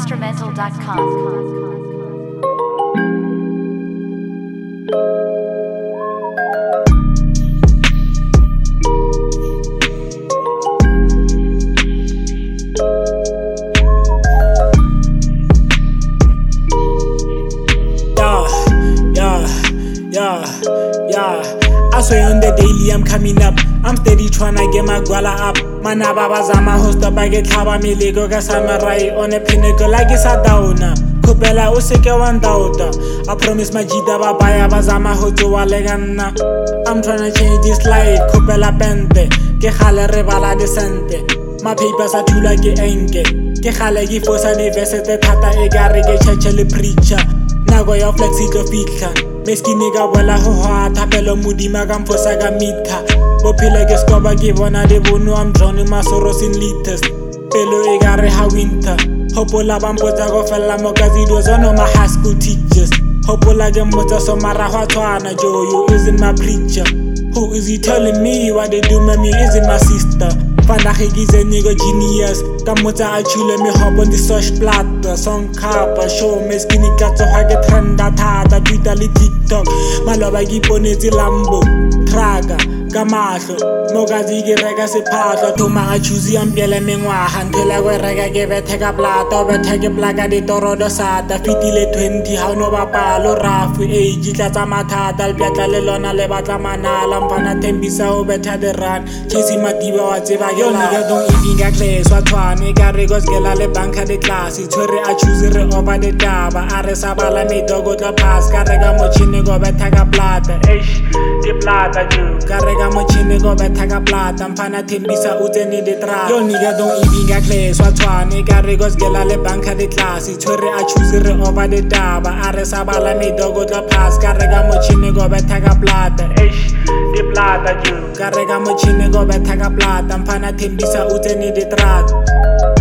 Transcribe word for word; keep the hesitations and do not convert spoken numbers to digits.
instrumental dot com. Yeah, yeah, I swear on the daily I'm coming up. I'm steady tryna get my guala up. Mana baba zama hosta ba get haba milego ka samurai on a pinnacle like it's a downa. Kopela o seke wa ndauta. I promise my jida ba baya ba zama ho tsoa le ganna. I'm tryna change this life. Kopela pente ke khale re bala desente. My papers are too like enke. Ke khale ke fosa university thata e ga re ke church le preacher. Nago ya flex it of fitla. Meski nigga wala ho ha tapelo mudima ka mfosa ka mitha. Bophile ke skoba ke bona de bono I'm drowning my sorrows in liters. Pelo e ga re ha winter. Hopola ba mpotsa go fella mo ka videos on my high school teachers. Hopola ke mmotsa so mara hwa tshwana Joyo isn't my preacher. Who is he telling me what they do me isn't my sister. Fana gize nigga genius. Kamotsa a chule me hop on the social platter. Song cover show me skinny cut so I get trenda thata Twitter le TikTok. Maloba ke ponetse Lambo Traga ka mahlo mokazi ke reka sephahlo thoma a choose ampiele mengwaga nthela go reka ke bethe ka plata bethe ke plaka ditorodo sata fitile twenty ha no bapalo rafu age tla tsa mathata le pятla le lona le batla manala mfana thembisa o betha the run chase matiba wa tseba yo nigga don't even ga class wa tshwane ka re go skela le banka de class tshwere a choose re over the taba a re sa bala me dogo tla pass ka reka mochine go betha ka plata eish di plata ju ka reka mochine go betha ka plata mfana thembisa o tsene de tra yo nigga don't even ga class wa tshwane ka re go skela le banka de class tshwere a choose re over the taba a re sa bala me dogo tla pass ka reka mochine go betha ka plata eish di plata ju ka reka mochine go betha ka plata mfana thembisa o tsene de tra